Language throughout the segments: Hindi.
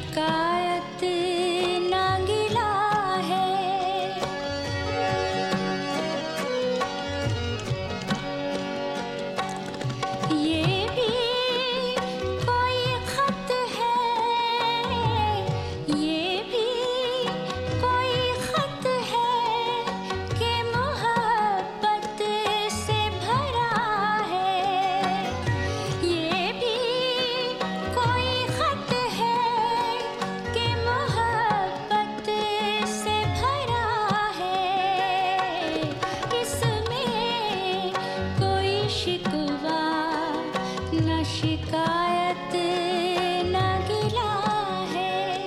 शिकायत ना गिला है। ये भी कोई खत है, ये भी कोई खत है कि मोहब्बत से भरा है। ये भी कोई खत है कि मोहब्बत से भरा है। इसमें कोई शिकवा न शिकायत न गिला है।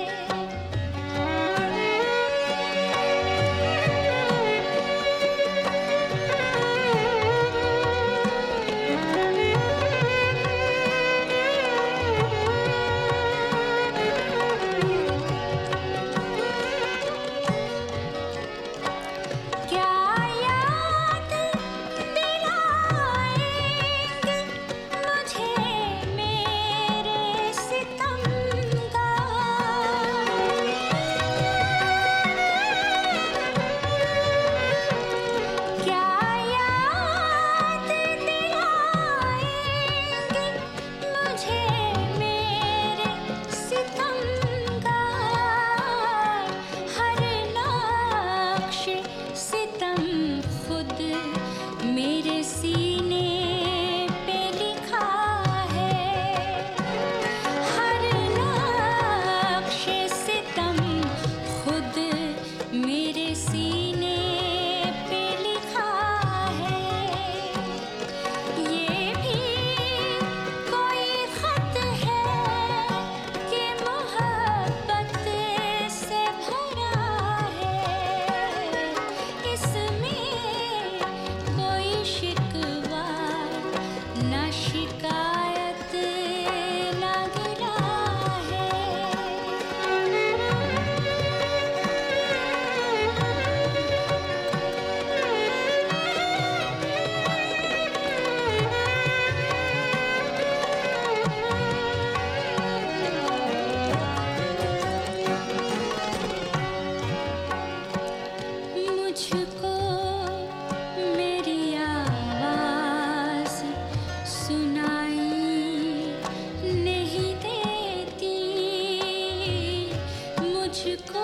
क्या याद दिलाएंगे मुझे मेरे सितम का? क्या याद दिलाएंगे मुझे मेरे सितम का? हर नक्श सितम खुद मेरे सीने पे लिखा है। हर नक्श सितम खुद मेरे सीने पे लिखा है। ये भी कोई खत है कि मोहब्बत से भरा है। इसमें कोई शिकवा न शिकायत न गिला है। मुझको मेरी आवाज़ सुनाई नहीं देती। मुझको